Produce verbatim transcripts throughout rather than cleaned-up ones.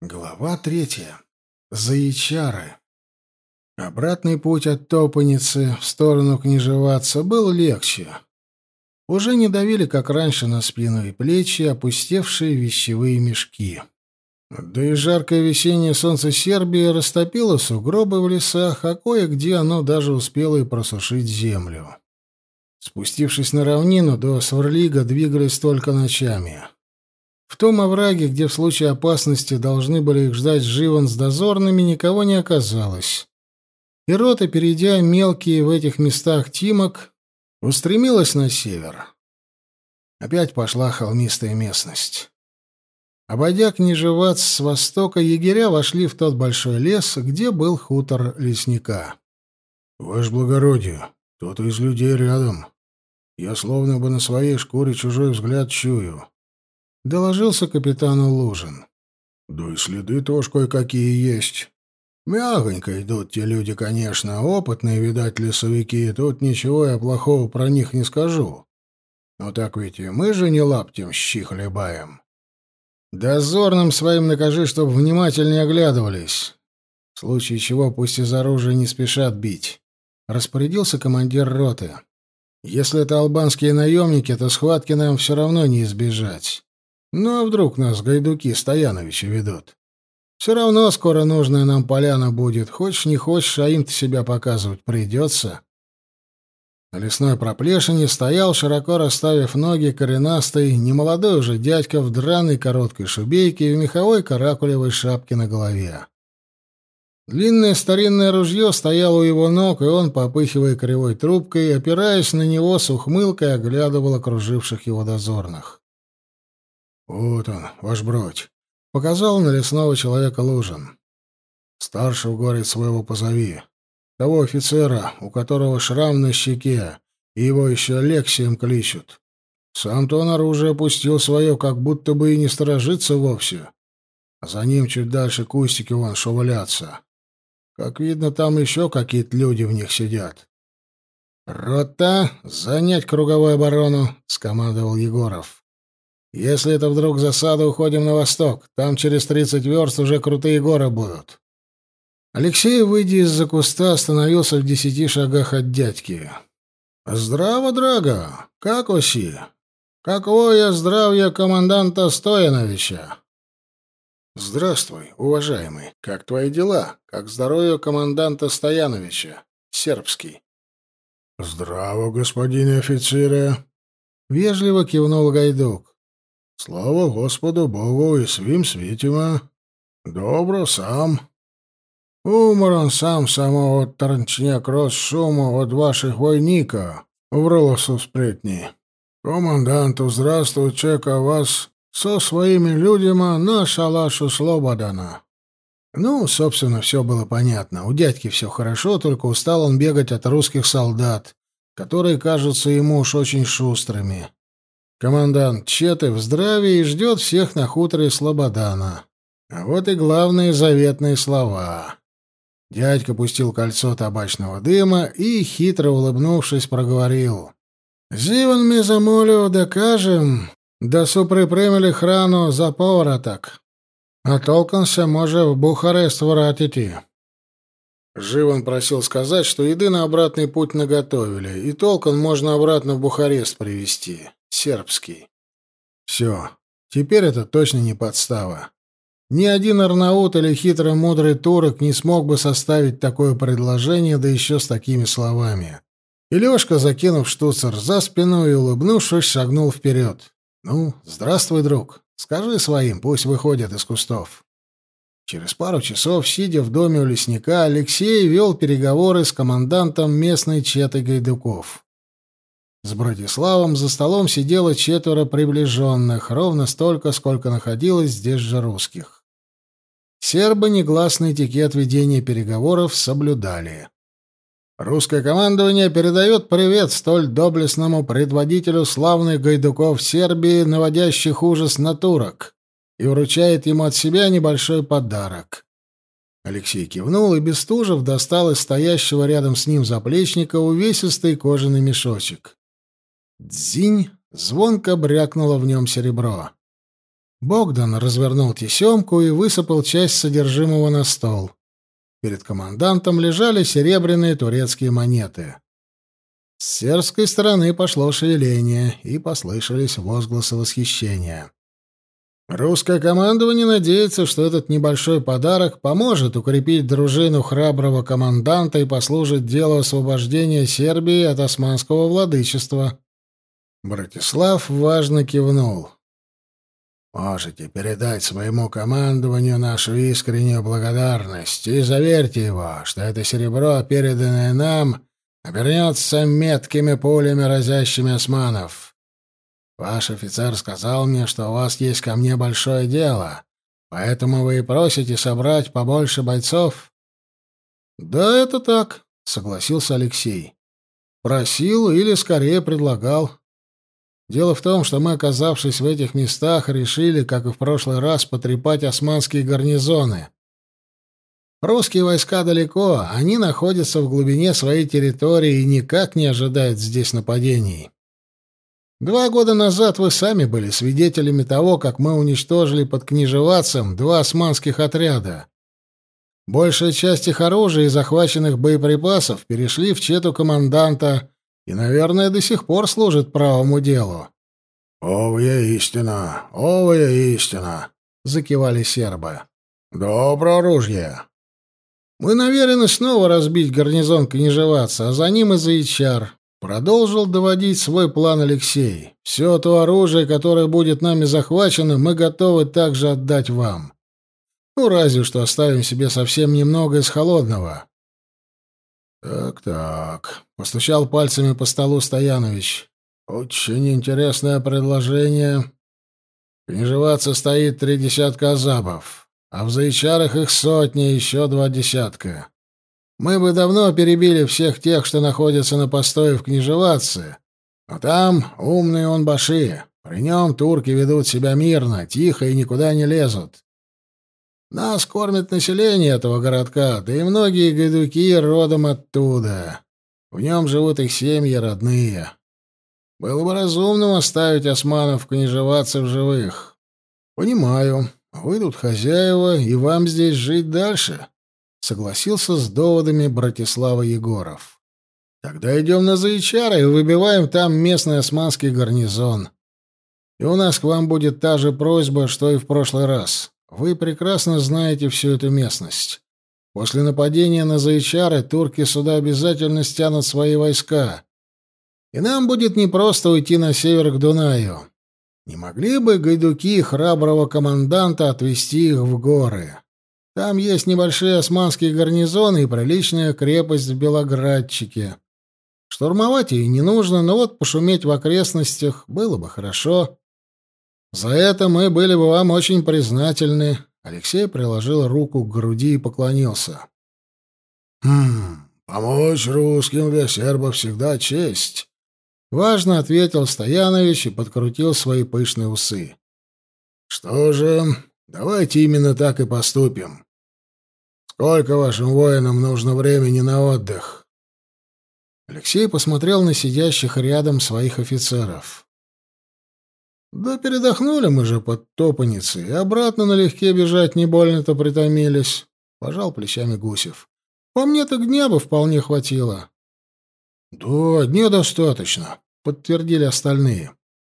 Глава третья. Заячары. Обратный путь от Топаницы в сторону Княжеватца был легче. Уже не давили, как раньше, на спину и плечи опустевшие вещевые мешки. Да и жаркое весеннее солнце Сербии растопило сугробы в лесах, а кое-где оно даже успело и просушить землю. Спустившись на равнину, до Сварлига двигались только ночами. В том овраге, где в случае опасности должны были их ждать Живан с дозорными, никого не оказалось. И рота, перейдя мелкие в этих местах тимок, устремилась на север. Опять пошла холмистая местность. Обойдя Княжевац с востока, егеря вошли в тот большой лес, где был хутор лесника. — Ваше благородие, кто-то из людей рядом. Я словно бы на своей шкуре чужой взгляд чую. — доложился капитану Лужин. — Да и следы тоже кое-какие есть. Мягонько идут те люди, конечно, опытные, видать, лесовики, тут ничего я плохого про них не скажу. Но так ведь и мы же не лаптем щи хлебаем. Дозорным своим накажи, чтоб внимательнее оглядывались. В случае чего пусть из оружия не спешат бить. Распорядился командир роты. Если это албанские наемники, то схватки нам все равно не избежать. Ну а вдруг нас гайдуки Стояновича ведут? Все равно скоро нужная нам поляна будет. Хочешь не хочешь, а им-то себя показывать придется. На лесной проплешине стоял, широко расставив ноги, коренастый, немолодой уже дядька в драной короткой шубейке и в меховой каракулевой шапке на голове. Длинное старинное ружье стояло у его ног, и он, попыхивая кривой трубкой, опираясь на него, с ухмылкой оглядывал окруживших его дозорных. «Вот он, ваш бродь», — показал на лесного человека Лужин. «Старшего, говорит, своего позови. Того офицера, у которого шрам на щеке, и его еще Алексием кличут. Сам-то он оружие опустил свое, как будто бы и не сторожится вовсе. А за ним чуть дальше кустики вон шевелятся. Как видно, там еще какие-то люди в них сидят». «Рота, занять круговую оборону», — скомандовал Егоров. «Если это вдруг засада, уходим на восток. Там через тридцать верст уже крутые горы будут». Алексей, выйдя из-за куста, остановился в десяти шагах от дядьки. «Здраво, драго! Как оси? Какое здравие команданта Стояновича?» «Здравствуй, уважаемый. Как твои дела? Как здоровье команданта Стояновича? Сербский». «Здраво, господин офицере!» — вежливо кивнул гайдук. «Слава Господу Богу и свим світима. Добро сам. Умором сам самого торчняк рос шуму от ваших войника в ролосу спретни. Команданту здравствуй, чека вас со своими людьми на шалашу Слободана». Ну, собственно, все было понятно. У дядьки все хорошо, только устал он бегать от русских солдат, которые кажутся ему уж очень шустрыми. Командант Четы в здравии и ждет всех на хуторе Слободана. А вот и главные заветные слова. Дядька пустил кольцо табачного дыма и, хитро улыбнувшись, проговорил. «Зиван ми замолю, докажем, да суприпримили храну за повороток. А толком се може в Бухарест вратити». Живан просил сказать, что еды на обратный путь наготовили, и толком можно обратно в Бухарест привезти. Сербский. Все. Теперь это точно не подстава. Ни один арнаут или хитро-мудрый турок не смог бы составить такое предложение, да еще с такими словами. И Лешка, закинув штуцер за спину и улыбнувшись, шагнул вперед. «Ну, здравствуй, друг. Скажи своим, пусть выходят из кустов». Через пару часов, сидя в доме у лесника, Алексей вел переговоры с командантом местной четы гайдуков. С Братиславом за столом сидело четверо приближенных, ровно столько, сколько находилось здесь же русских. Сербы негласный этикет ведения переговоров соблюдали. Русское командование передает привет столь доблестному предводителю славных гайдуков Сербии, наводящих ужас на турок, и вручает ему от себя небольшой подарок. Алексей кивнул, и Бестужев достал из стоящего рядом с ним заплечника увесистый кожаный мешочек. Дзинь! Звонко брякнуло в нем серебро. Богдан развернул тесемку и высыпал часть содержимого на стол. Перед командантом лежали серебряные турецкие монеты. С сербской стороны пошло шевеление, и послышались возгласы восхищения. Русское командование надеется, что этот небольшой подарок поможет укрепить дружину храброго команданта и послужит делу освобождения Сербии от османского владычества. Братислав важно кивнул. «Можете передать своему командованию нашу искреннюю благодарность и заверьте его, что это серебро, переданное нам, обернется меткими пулями, разящими османов. Ваш офицер сказал мне, что у вас есть ко мне большое дело, поэтому вы и просите собрать побольше бойцов». «Да, это так», — согласился Алексей. «Просил или, скорее, предлагал. Дело в том, что мы, оказавшись в этих местах, решили, как и в прошлый раз, потрепать османские гарнизоны. Русские войска далеко, они находятся в глубине своей территории и никак не ожидают здесь нападений. Два года назад вы сами были свидетелями того, как мы уничтожили под Книжевацем два османских отряда. Большая часть их оружия и захваченных боеприпасов перешли в чету команданта и, наверное, до сих пор служат правому делу. «Овая истина! Овая истина!» — закивали сербы. «Добро оружие!» «Мы намерены снова разбить гарнизон Книжеваца, а за ним и Заичар», — продолжил доводить свой план Алексей. «Все то оружие, которое будет нами захвачено, мы готовы также отдать вам. Ну, разве что оставим себе совсем немного из холодного». «Так-так», — постучал пальцами по столу Стоянович. «Очень интересное предложение. Книжеваться стоит три десятка азабов, а в Заичарах их сотни, еще два десятка. Мы бы давно перебили всех тех, что находятся на постое в Книжеватце, но там умный он баши, при нем турки ведут себя мирно, тихо и никуда не лезут. Нас кормит население этого городка, да и многие гайдуки родом оттуда. В нем живут их семьи родные. Было бы разумным оставить османов Книжеваться в живых. Понимаю, вы тут хозяева, и вам здесь жить дальше», — согласился с доводами Братислава Егоров. «Тогда идем на Заичары и выбиваем там местный османский гарнизон. И у нас к вам будет та же просьба, что и в прошлый раз. Вы прекрасно знаете всю эту местность. После нападения на Заичары турки сюда обязательно стянут свои войска. И нам будет непросто уйти на север к Дунаю. Не могли бы гайдуки храброго команданта отвезти их в горы? Там есть небольшие османские гарнизоны и приличная крепость в Белоградчике. Штурмовать ее не нужно, но вот пошуметь в окрестностях было бы хорошо. За это мы были бы вам очень признательны». Алексей приложил руку к груди и поклонился. «Хм, помочь русским для сербов всегда честь», — важно ответил Стоянович и подкрутил свои пышные усы. «Что же, давайте именно так и поступим. Сколько вашим воинам нужно времени на отдых?» Алексей посмотрел на сидящих рядом своих офицеров. «Да передохнули мы же под Топаницей, и обратно налегке бежать не больно-то притомились», — пожал плечами Гусев. «По мне так дня бы вполне хватило». «Да, дня достаточно», — подтвердили остальные.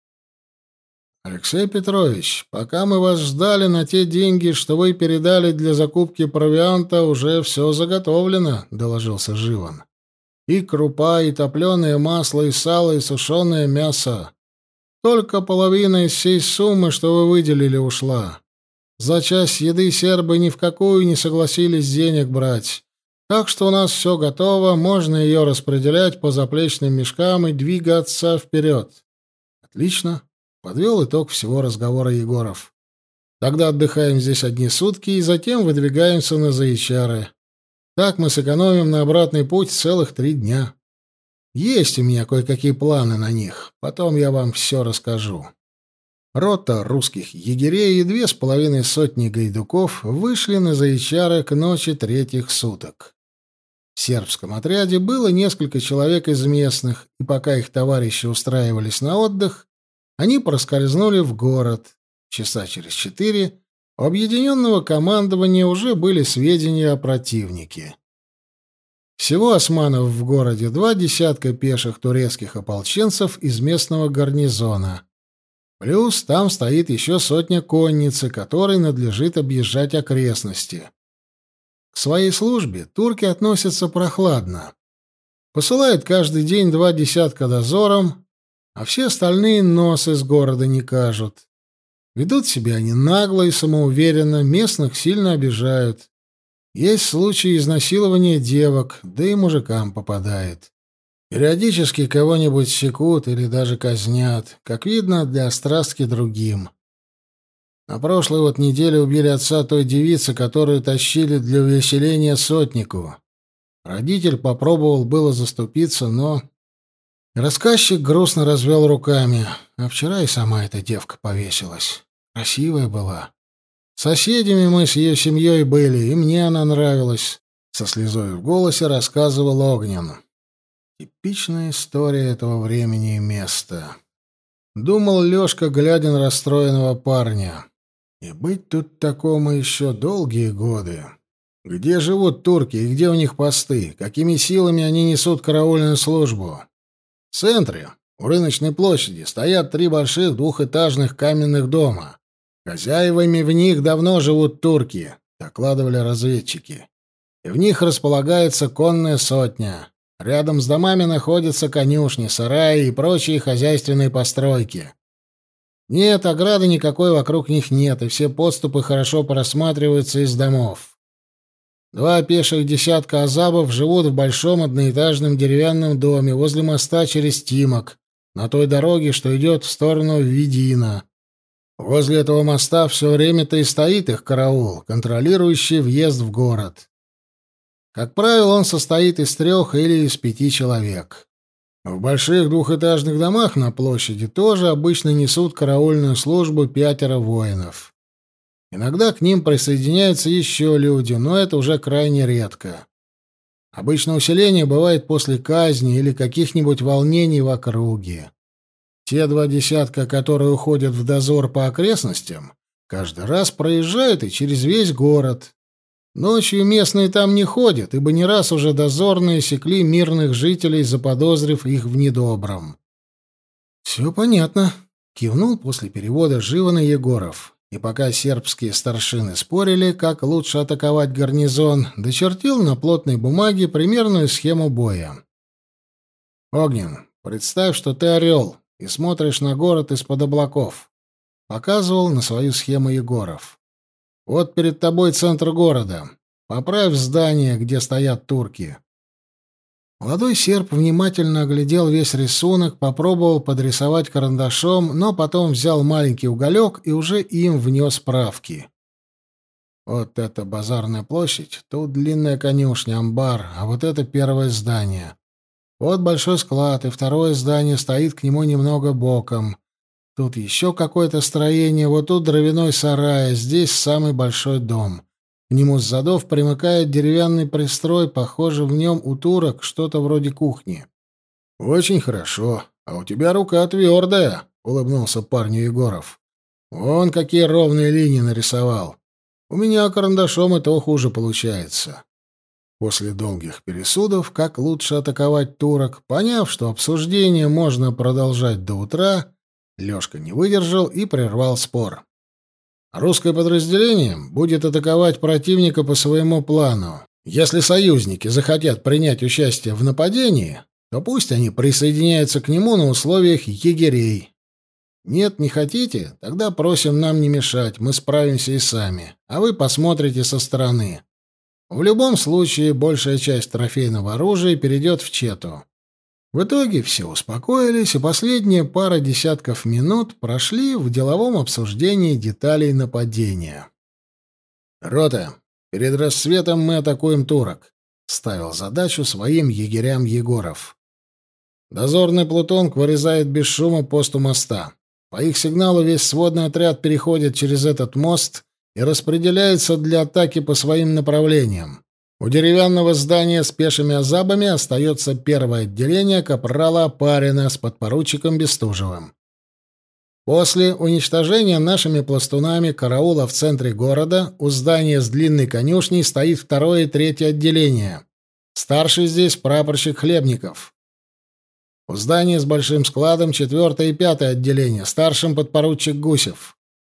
«Алексей Петрович, пока мы вас ждали, на те деньги, что вы передали для закупки провианта, уже все заготовлено», — доложился Живан. «И крупа, и топленое масло, и сало, и сушеное мясо. Только половина из всей суммы, что вы выделили, ушла. За часть еды сербы ни в какую не согласились денег брать. Так что у нас все готово, можно ее распределять по заплечным мешкам и двигаться вперед». «Отлично», — подвел итог всего разговора Егоров. «Тогда отдыхаем здесь одни сутки и затем выдвигаемся на Заичары. Так мы сэкономим на обратный путь целых три дня. Есть у меня кое-какие планы на них. Потом я вам все расскажу». Рота русских егерей и две с половиной сотни гайдуков вышли на Заичары к ночи третьих суток. В сербском отряде было несколько человек из местных, и пока их товарищи устраивались на отдых, они проскользнули в город, Часа через четыре у объединенного командования уже были сведения о противнике. Всего османов в городе два десятка пеших турецких ополченцев из местного гарнизона. Плюс там стоит еще сотня конницы, которой надлежит объезжать окрестности. К своей службе турки относятся прохладно. Посылают каждый день два десятка дозором, а все остальные нос из города не кажут. Ведут себя они нагло и самоуверенно, местных сильно обижают. Есть случаи изнасилования девок, да и мужикам попадает. Периодически кого-нибудь секут или даже казнят, как видно, для острастки другим. На прошлой вот неделе убили отца той девицы, которую тащили для увеселения сотнику. Родитель попробовал было заступиться, но... Рассказчик грустно развел руками. А вчера и сама эта девка повесилась. Красивая была. Соседями мы с ее семьей были, и мне она нравилась. Со слезой в голосе рассказывал Огнен. Типичная история этого времени и места. Думал Лёшка, глядя на расстроенного парня. И быть тут такому еще долгие годы. Где живут турки и где у них посты? Какими силами они несут караульную службу? В центре, у рыночной площади, стоят три больших двухэтажных каменных дома. Хозяевами в них давно живут турки, докладывали разведчики. И в них располагается конная сотня. Рядом с домами находятся конюшни, сараи и прочие хозяйственные постройки. Нет, ограды никакой вокруг них нет, и все подступы хорошо просматриваются из домов. Два пеших десятка азабов живут в большом одноэтажном деревянном доме возле моста через Тимок, на той дороге, что идет в сторону Видина. Возле этого моста все время-то и стоит их караул, контролирующий въезд в город. Как правило, он состоит из трех или из пяти человек. В больших двухэтажных домах на площади тоже обычно несут караульную службу пятеро воинов. Иногда к ним присоединяются еще люди, но это уже крайне редко. Обычно усиление бывает после казни или каких-нибудь волнений в округе. Те два десятка, которые уходят в дозор по окрестностям, каждый раз проезжают и через весь город. Ночью местные там не ходят, ибо не раз уже дозорные секли мирных жителей, заподозрив их в недобром. «Все понятно», — кивнул после перевода Живана Егоров. И пока сербские старшины спорили, как лучше атаковать гарнизон, дочертил на плотной бумаге примерную схему боя. «Огнен, представь, что ты орел и смотришь на город из-под облаков», — показывал на свою схему Егоров. «Вот перед тобой центр города. Поправь здание, где стоят турки». Молодой серб внимательно оглядел весь рисунок, попробовал подрисовать карандашом, но потом взял маленький уголек и уже им внес правки. «Вот это базарная площадь, тут длинная конюшня, амбар, а вот это первое здание. Вот большой склад, и второе здание стоит к нему немного боком. Тут еще какое-то строение, вот тут дровяной сарай, а здесь самый большой дом. К нему с задов примыкает деревянный пристрой, похоже, в нем у турок что-то вроде кухни». «Очень хорошо. А у тебя рука твердая», — улыбнулся парню Егоров. «Вон какие ровные линии нарисовал. У меня карандашом и то хуже получается». После долгих пересудов, как лучше атаковать турок, поняв, что обсуждение можно продолжать до утра, Лёшка не выдержал и прервал спор. «Русское подразделение будет атаковать противника по своему плану. Если союзники захотят принять участие в нападении, то пусть они присоединяются к нему на условиях егерей. Нет, не хотите? Тогда просим нам не мешать, мы справимся и сами, а вы посмотрите со стороны. В любом случае, большая часть трофейного оружия перейдет в Чету». В итоге все успокоились, и последние пара десятков минут прошли в деловом обсуждении деталей нападения. «Рота, перед рассветом мы атакуем турок», — ставил задачу своим егерям Егоров. «Дозорный Плутонг вырезает без шума пост у моста. По их сигналу весь сводный отряд переходит через этот мост и распределяется для атаки по своим направлениям. У деревянного здания с пешими азабами остается первое отделение капрала Апарина с подпоручиком Бестужевым. После уничтожения нашими пластунами караула в центре города у здания с длинной конюшней стоит второе и третье отделение. Старший здесь прапорщик Хлебников. У здания с большим складом четвертое и пятое отделение, старшим подпоручик Гусев.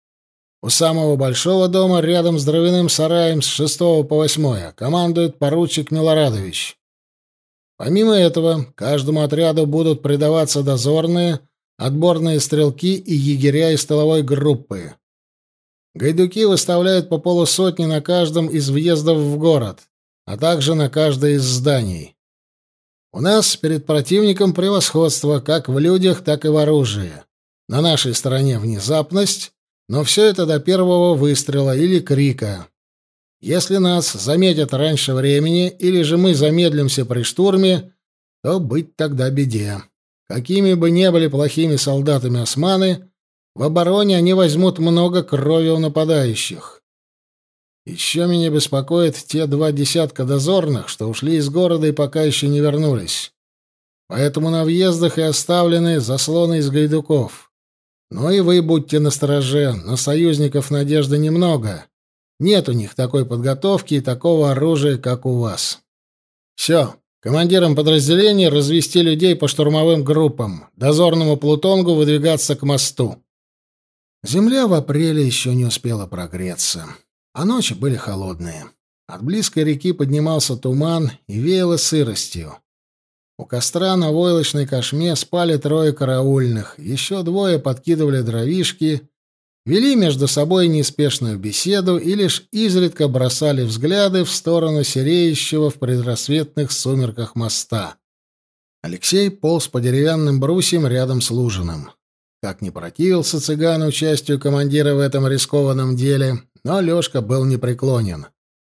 У самого большого дома, рядом с дровяным сараем с шестого по восьмое, командует поручик Милорадович. Помимо этого, каждому отряду будут придаваться дозорные, отборные стрелки и егеря из тыловой группы. Гайдуки выставляют по полусотни на каждом из въездов в город, а также на каждое из зданий. У нас перед противником превосходство как в людях, так и в оружии. На нашей стороне внезапность, но все это до первого выстрела или крика. Если нас заметят раньше времени, или же мы замедлимся при штурме, то быть тогда беде. Какими бы ни были плохими солдатами османы, в обороне они возьмут много крови у нападающих. Еще меня беспокоят те два десятка дозорных, что ушли из города и пока еще не вернулись. Поэтому на въездах и оставлены заслоны из гайдуков. Но и вы будьте настороже, на союзников надежды немного. Нет у них такой подготовки и такого оружия, как у вас. Все. Командирам подразделений развести людей по штурмовым группам, дозорному плутонгу выдвигаться к мосту. Земля в апреле еще не успела прогреться, а ночи были холодные. От близкой реки поднимался туман и веяло сыростью. У костра на войлочной кошме спали трое караульных, еще двое подкидывали дровишки, вели между собой неспешную беседу и лишь изредка бросали взгляды в сторону сереющего в предрассветных сумерках моста. Алексей полз по деревянным брусьям рядом с Лужиным. Как ни противился цыган участию командира в этом рискованном деле, но Лёшка был непреклонен.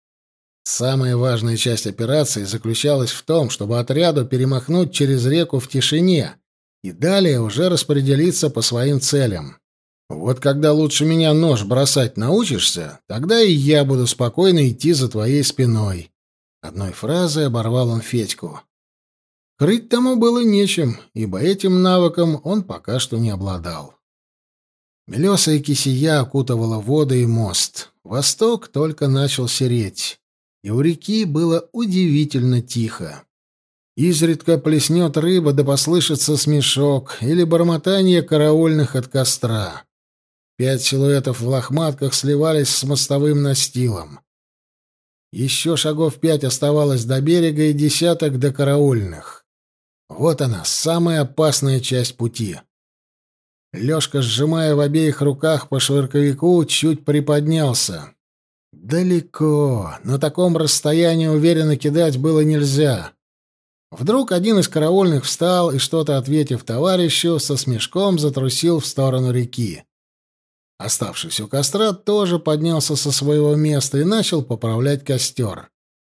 Самая важная часть операции заключалась в том, чтобы отряду перемахнуть через реку в тишине и далее уже распределиться по своим целям. Вот когда лучше меня нож бросать научишься, тогда и я буду спокойно идти за твоей спиной. Одной фразой оборвал он Федьку. Крыть тому было нечем, ибо этим навыком он пока что не обладал. Белесая кисия окутывала воду и мост. Восток только начал сереть, и у реки было удивительно тихо. Изредка плеснет рыба, да послышится смешок или бормотание караульных от костра. Пять силуэтов в лохматках сливались с мостовым настилом. Еще шагов пять оставалось до берега и десяток до караульных. Вот она, самая опасная часть пути. Лёшка, сжимая в обеих руках по швырковику, чуть приподнялся. Далеко, на таком расстоянии уверенно кидать было нельзя. Вдруг один из караульных встал и, что-то ответив товарищу, со смешком затрусил в сторону реки. Оставшийся у костра тоже поднялся со своего места и начал поправлять костер.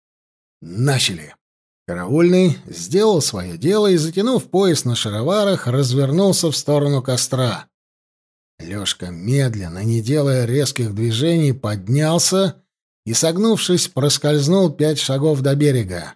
Начали. Караульный сделал свое дело и, затянув пояс на шароварах, развернулся в сторону костра. Лёшка, медленно, не делая резких движений, поднялся и, согнувшись, проскользнул пять шагов до берега.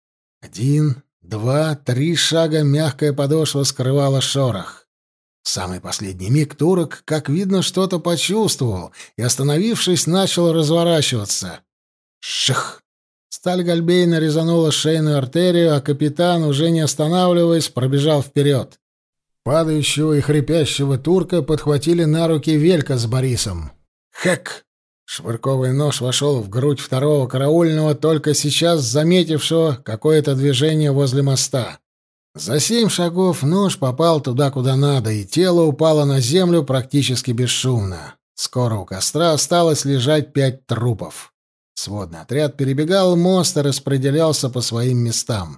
Один, два, три шага мягкая подошва скрывала шорох. В самый последний миг турок, как видно, что-то почувствовал и, остановившись, начал разворачиваться. Ших! Сталь Гальбейна резанула шейную артерию, а капитан, уже не останавливаясь, пробежал вперед. Падающего и хрипящего турка подхватили на руки Велька с Борисом. Хэк! Швырковый нож вошел в грудь второго караульного, только сейчас заметившего какое-то движение возле моста. За семь шагов нож попал туда, куда надо, и тело упало на землю практически бесшумно. Скоро у костра осталось лежать пять трупов. Сводный отряд перебегал мост и распределялся по своим местам.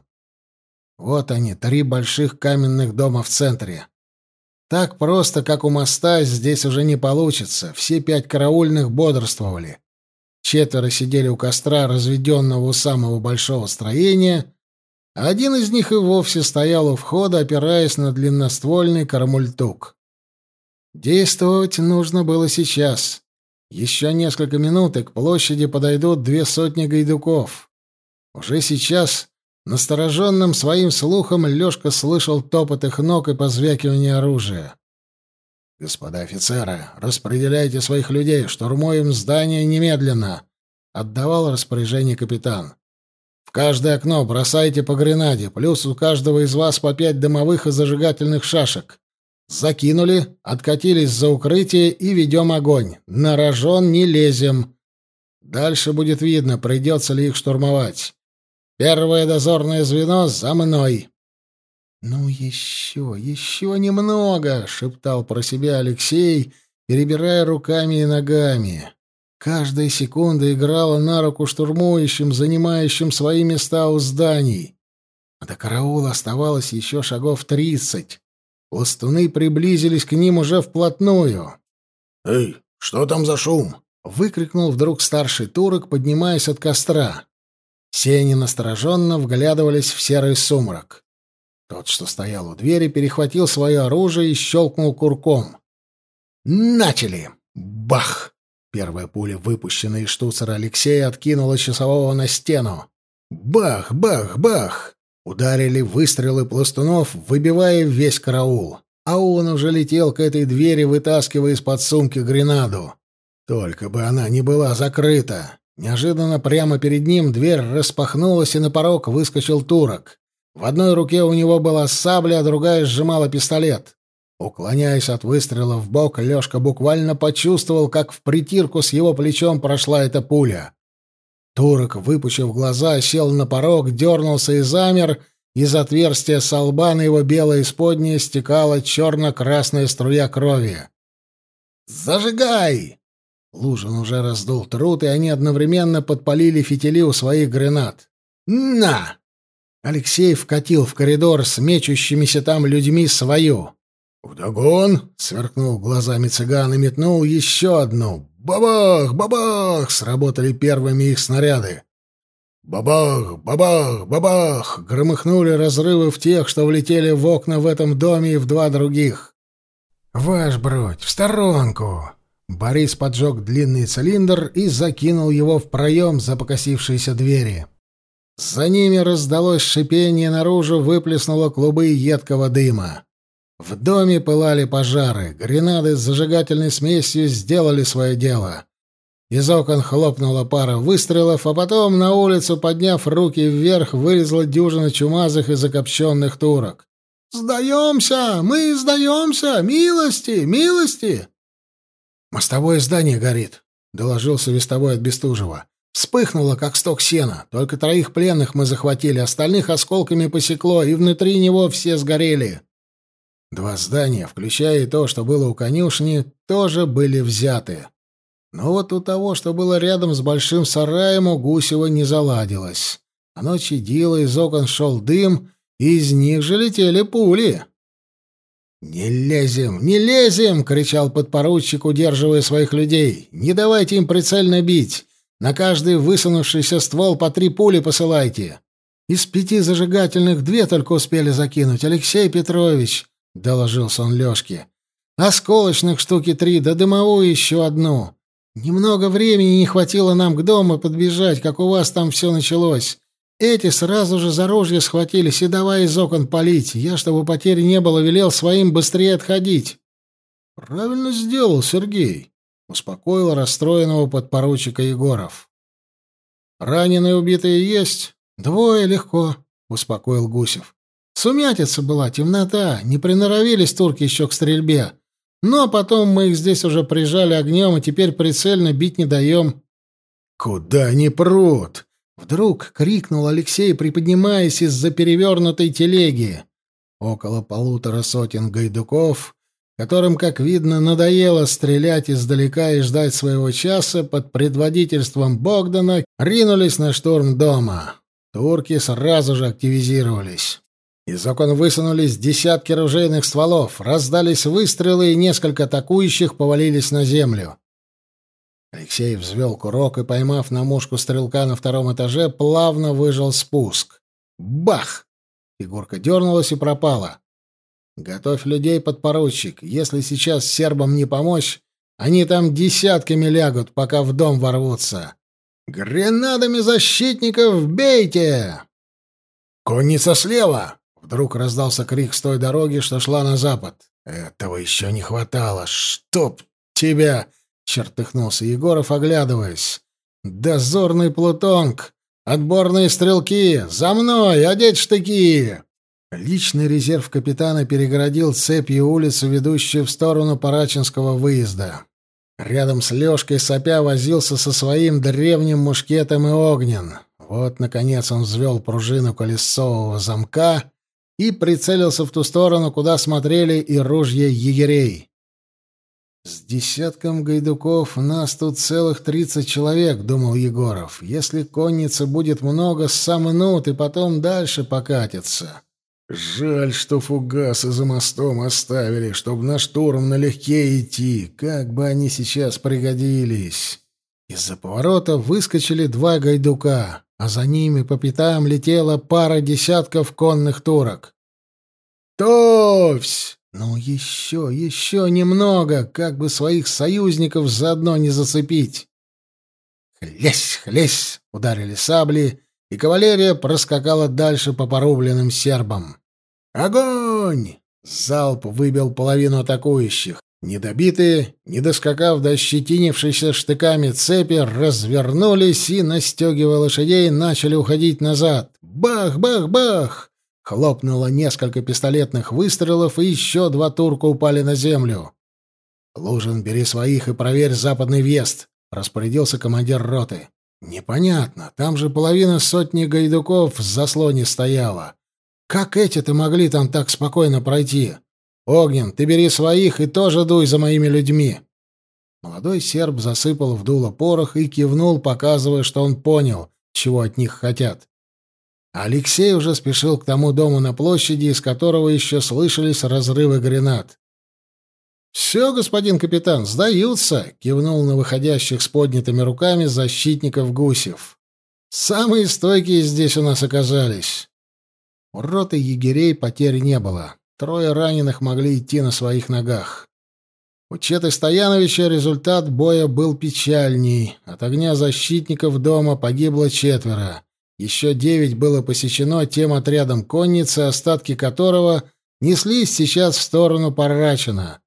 Вот они, три больших каменных дома в центре. Так просто, как у моста, здесь уже не получится. Все пять караульных бодрствовали. Четверо сидели у костра, разведенного у самого большого строения, а один из них и вовсе стоял у входа, опираясь на длинноствольный кармультук. Действовать нужно было сейчас. Еще несколько минут, и к площади подойдут две сотни гайдуков. Уже сейчас, настороженным своим слухом, Лёшка слышал топот их ног и позвякивание оружия. Господа офицеры, распределяйте своих людей, штурмуем здание немедленно, отдавал распоряжение капитан. В каждое окно бросайте по гренаде, плюс у каждого из вас по пять дымовых и зажигательных шашек. Закинули, откатились за укрытие и ведем огонь. На рожон не лезем. Дальше будет видно, придется ли их штурмовать. Первое дозорное звено за мной. «Ну еще, еще немного!» — шептал про себя Алексей, перебирая руками и ногами. Каждая секунда играла на руку штурмующим, занимающим свои места у зданий. А до караула оставалось еще шагов тридцать. Пластуны приблизились к ним уже вплотную. «Эй, что там за шум?» — выкрикнул вдруг старший турок, поднимаясь от костра. Все они настороженно вглядывались в серый сумрак. Тот, что стоял у двери, перехватил свое оружие и щелкнул курком. «Начали!» Бах! Первая пуля, выпущенная из штуцера Алексея, откинула часового на стену. Бах! Бах! Бах! Ударили выстрелы пластунов, выбивая весь караул. А он уже летел к этой двери, вытаскивая из-под сумки гренаду. Только бы она не была закрыта. Неожиданно прямо перед ним дверь распахнулась, и на порог выскочил турок. В одной руке у него была сабля, а другая сжимала пистолет. Уклоняясь от выстрела в бок, Лёшка буквально почувствовал, как в притирку с его плечом прошла эта пуля. Турок, выпучив глаза, сел на порог, дернулся и замер. Из отверстия со лба на его белое исподнее стекала черно-красная струя крови. «Зажигай!» Лужин уже раздул труд, и они одновременно подпалили фитили у своих гранат. «На!» Алексей вкатил в коридор с мечущимися там людьми свою. «Вдогон!» — сверкнул глазами цыган и метнул еще одну. «Бабах! Бабах!» — сработали первыми их снаряды. «Бабах! Бабах! Бабах!» — громыхнули разрывы в тех, что влетели в окна в этом доме и в два других. «Ваш бродь, в сторонку!» Борис поджег длинный цилиндр и закинул его в проем за покосившиеся двери. За ними раздалось шипение, наружу выплеснуло клубы едкого дыма. В доме пылали пожары, гренады с зажигательной смесью сделали свое дело. Из окон хлопнула пара выстрелов, а потом на улицу, подняв руки вверх, вылезла дюжина чумазых и закопченных турок. «Сдаемся! Мы сдаемся! Милости! Милости!» «Мостовое здание горит», — доложился вестовой от Бестужева. «Вспыхнуло, как сток сена. Только троих пленных мы захватили, остальных осколками посекло, и внутри него все сгорели». Два здания, включая и то, что было у конюшни, тоже были взяты. Но вот у того, что было рядом с большим сараем, у Гусева не заладилось. Оно чадило, из окон шел дым, и из них же летели пули. «Не лезем, не лезем!» — кричал подпоручик, удерживая своих людей. «Не давайте им прицельно бить! На каждый высунувшийся ствол по три пули посылайте! Из пяти зажигательных две только успели закинуть, Алексей Петрович!» — доложился он Лёшке. «Осколочных штуки три, да дымовую еще одну. Немного времени не хватило нам к дому подбежать, как у вас там все началось. Эти сразу же за ружья схватились и давай из окон палить. Я, чтобы потери не было, велел своим быстрее отходить». «Правильно сделал, Сергей», — успокоил расстроенного подпоручика Егоров. «Раненые убитые есть?» «Двое легко», — успокоил Гусев. «Сумятица была, темнота, не приноровились турки еще к стрельбе. Но потом мы их здесь уже прижали огнем, и теперь прицельно бить не даем». «Куда они прут?» — вдруг крикнул Алексей, приподнимаясь из-за перевернутой телеги. Около полутора сотен гайдуков, которым, как видно, надоело стрелять издалека и ждать своего часа, под предводительством Богдана ринулись на штурм дома. Турки сразу же активизировались. Из окон высунулись десятки ружейных стволов, раздались выстрелы, и несколько атакующих повалились на землю. Алексей взвел курок и, поймав на мушку стрелка на втором этаже, плавно выжал спуск. Бах! Фигурка дернулась и пропала. «Готовь людей, подпоручик. Если сейчас сербам не помочь, они там десятками лягут, пока в дом ворвутся. Гренадами защитников бейте!» «Конница слева!» Вдруг раздался крик с той дороги, что шла на запад. «Этого еще не хватало! Чтоб тебя!» — чертыхнулся Егоров, оглядываясь. «Дозорный плутонг! Отборные стрелки! За мной! Одеть штыки!» Личный резерв капитана перегородил цепью улицу, ведущую в сторону Парачинского выезда. Рядом с Лёшкой сопя возился со своим древним мушкетом и Огнен. Вот, наконец, он взвел пружину колесового замка и прицелился в ту сторону, куда смотрели и ружья егерей. «С десятком гайдуков нас тут целых тридцать человек», — думал Егоров. «Если конницы будет много, сомнут и потом дальше покатятся. Жаль, что фугасы за мостом оставили, чтобы на штурм налегке идти. Как бы они сейчас пригодились». Из-за поворота выскочили два гайдука, а за ними по пятам летела пара десятков конных турок. «Товсь! Ну еще, еще немного, как бы своих союзников заодно не зацепить!» «Хлесь, хлесь!» — ударили сабли, и кавалерия проскакала дальше по порубленным сербам. «Огонь!» — залп выбил половину атакующих. Недобитые, не доскакав до ощетинившейся штыками цепи, развернулись и, настегивая лошадей, начали уходить назад. Бах, бах, бах! Хлопнуло несколько пистолетных выстрелов, и еще два турка упали на землю. «Лужин, бери своих и проверь западный въезд», — распорядился командир роты. «Непонятно, там же половина сотни гайдуков в заслоне стояла. Как эти-то могли там так спокойно пройти? Огнен, ты бери своих и тоже дуй за моими людьми». Молодой серб засыпал в дуло порох и кивнул, показывая, что он понял, чего от них хотят. Алексей уже спешил к тому дому на площади, из которого еще слышались разрывы гранат. «Все, господин капитан, сдаются!» — кивнул на выходящих с поднятыми руками защитников Гусев. «Самые стойкие здесь у нас оказались». У роты егерей потерь не было. Трое раненых могли идти на своих ногах. У Четы Стояновича результат боя был печальней. От огня защитников дома погибло четверо. Еще девять было посечено тем отрядом конницы, остатки которого неслись сейчас в сторону Парачина.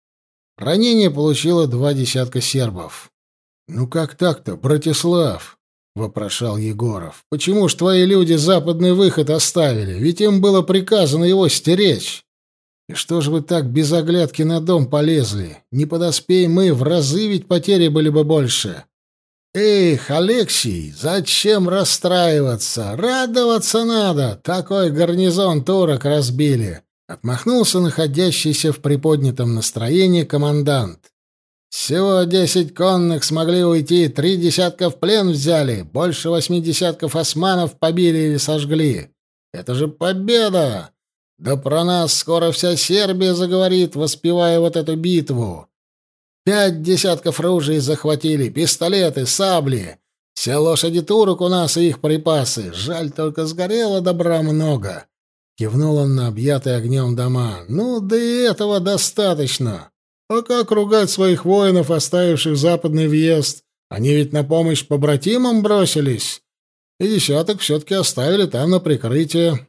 Ранение получило два десятка сербов. «Ну как так-то, Братислав?» — вопрошал Егоров. «Почему ж твои люди западный выход оставили? Ведь им было приказано его стеречь. И что же вы так без оглядки на дом полезли? Не подоспей мы, в разы ведь потери были бы больше». «Эх, Алексей, зачем расстраиваться? Радоваться надо! Такой гарнизон турок разбили!» — отмахнулся находящийся в приподнятом настроении командант. «Всего десять конных смогли уйти, три десятка в плен взяли, больше восьми десятков османов побили или сожгли. Это же победа! Да про нас скоро вся Сербия заговорит, воспевая вот эту битву. Пять десятков ружей захватили, пистолеты, сабли. Все лошади турок у нас и их припасы. Жаль, только сгорело добра много». Кивнул он на объятые огнем дома. «Ну, да и этого достаточно. А как ругать своих воинов, оставивших западный въезд? Они ведь на помощь побратимам бросились. И десяток все-таки оставили там на прикрытие».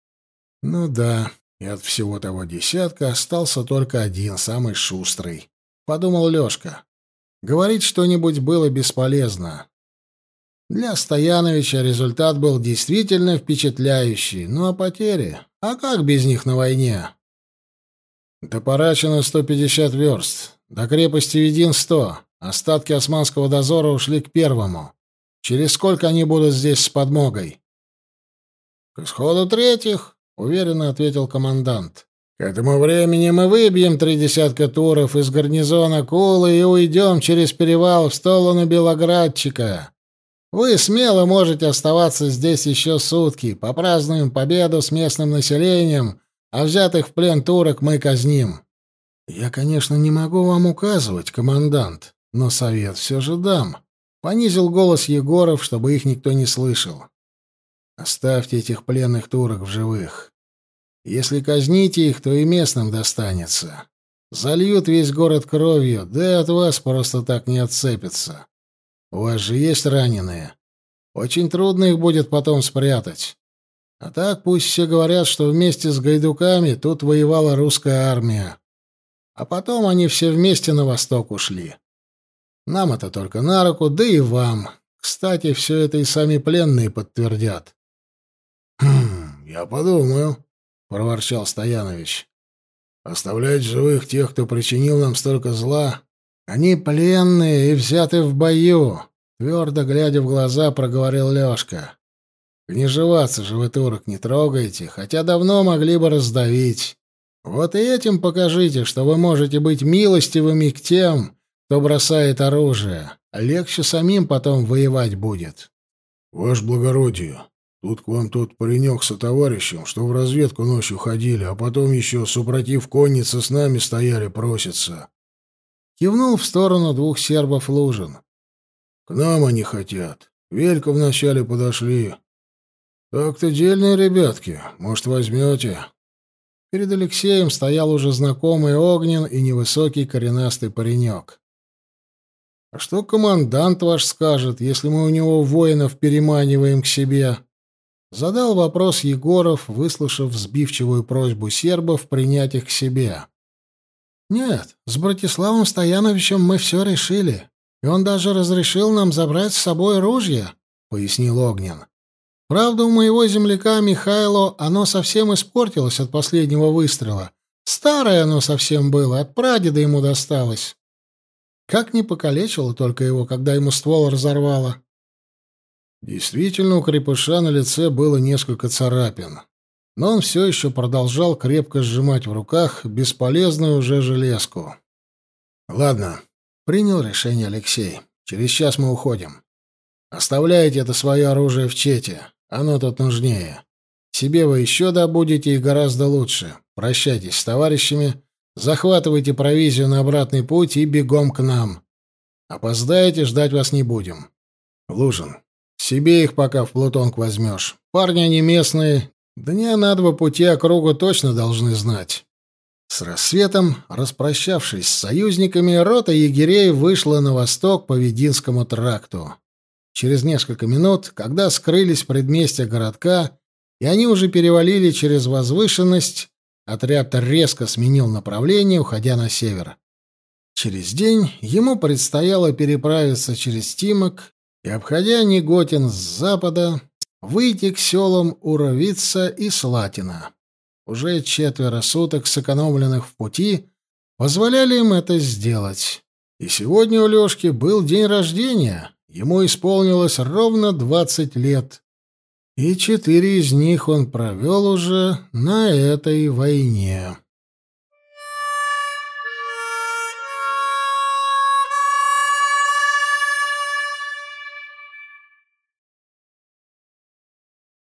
«Ну да, и от всего того десятка остался только один, самый шустрый», — подумал Лёшка. Говорить что-нибудь было бесполезно. Для Стояновича результат был действительно впечатляющий. Ну а потери? А как без них на войне? До Парачина сто пятьдесят верст, до крепости Видин сто. Остатки османского дозора ушли к первому. Через сколько они будут здесь с подмогой? — К исходу третьих, — уверенно ответил командант. К этому времени мы выбьем три десятка туров из гарнизона Кулы и уйдем через перевал в сторону Белоградчика. Вы смело можете оставаться здесь еще сутки. Попразднуем победу с местным населением, а взятых в плен турок мы казним. Я, конечно, не могу вам указывать, командант, но совет все же дам. Понизил голос Егоров, чтобы их никто не слышал. Оставьте этих пленных турок в живых. Если казните их, то и местным достанется. Зальют весь город кровью, да и от вас просто так не отцепятся. У вас же есть раненые. Очень трудно их будет потом спрятать. А так пусть все говорят, что вместе с гайдуками тут воевала русская армия. А потом они все вместе на восток ушли. Нам это только на руку, да и вам. Кстати, все это и сами пленные подтвердят. «Хм, я подумаю», — проворчал Стоянович. «Оставлять живых тех, кто причинил нам столько зла, они пленные и взяты в бою», — твердо глядя в глаза, проговорил Лёшка. «Княжеваться же вы турок не трогаете, хотя давно могли бы раздавить. Вот и этим покажите, что вы можете быть милостивыми к тем, кто бросает оружие. Легче самим потом воевать будет». «Ваше благородие, тут к вам тот паренек со товарищем, что в разведку ночью ходили, а потом еще, супротив конницы, с нами стояли, просятся». Кивнул в сторону двух сербов Лужин. «К нам они хотят. Велька вначале подошли. Так-то дельные ребятки. Может, возьмете?» Перед Алексеем стоял уже знакомый Огнен и невысокий коренастый паренек. «А что командант ваш скажет, если мы у него воинов переманиваем к себе?» Задал вопрос Егоров, выслушав сбивчивую просьбу сербов принять их к себе. «Нет, с Братиславом Стояновичем мы все решили, и он даже разрешил нам забрать с собой ружья», — пояснил Огнен. «Правда, у моего земляка Михайло оно совсем испортилось от последнего выстрела. Старое оно совсем было, от прадеда ему досталось. Как не покалечило только его, когда ему ствол разорвало». Действительно, у крепыша на лице было несколько царапин, но он все еще продолжал крепко сжимать в руках бесполезную уже железку. «Ладно», — принял решение Алексей. «Через час мы уходим. Оставляйте это свое оружие в Чете. Оно тут нужнее. Себе вы еще добудете и гораздо лучше. Прощайтесь с товарищами, захватывайте провизию на обратный путь и бегом к нам. Опоздаете, ждать вас не будем. Лужин, себе их пока в Плутонг возьмешь. Парни они местные, дня на два пути округу точно должны знать». С рассветом, распрощавшись с союзниками, рота егерей вышла на восток по Вединскому тракту. Через несколько минут, когда скрылись в предместье городка, и они уже перевалили через возвышенность, отряд резко сменил направление, уходя на север. Через день ему предстояло переправиться через Тимок и, обходя Неготин с запада, выйти к селам Уровица и Слатина. Уже четверо суток, сэкономленных в пути, позволяли им это сделать. И сегодня у Лёшки был день рождения. Ему исполнилось ровно двадцать лет, и четыре из них он провел уже на этой войне.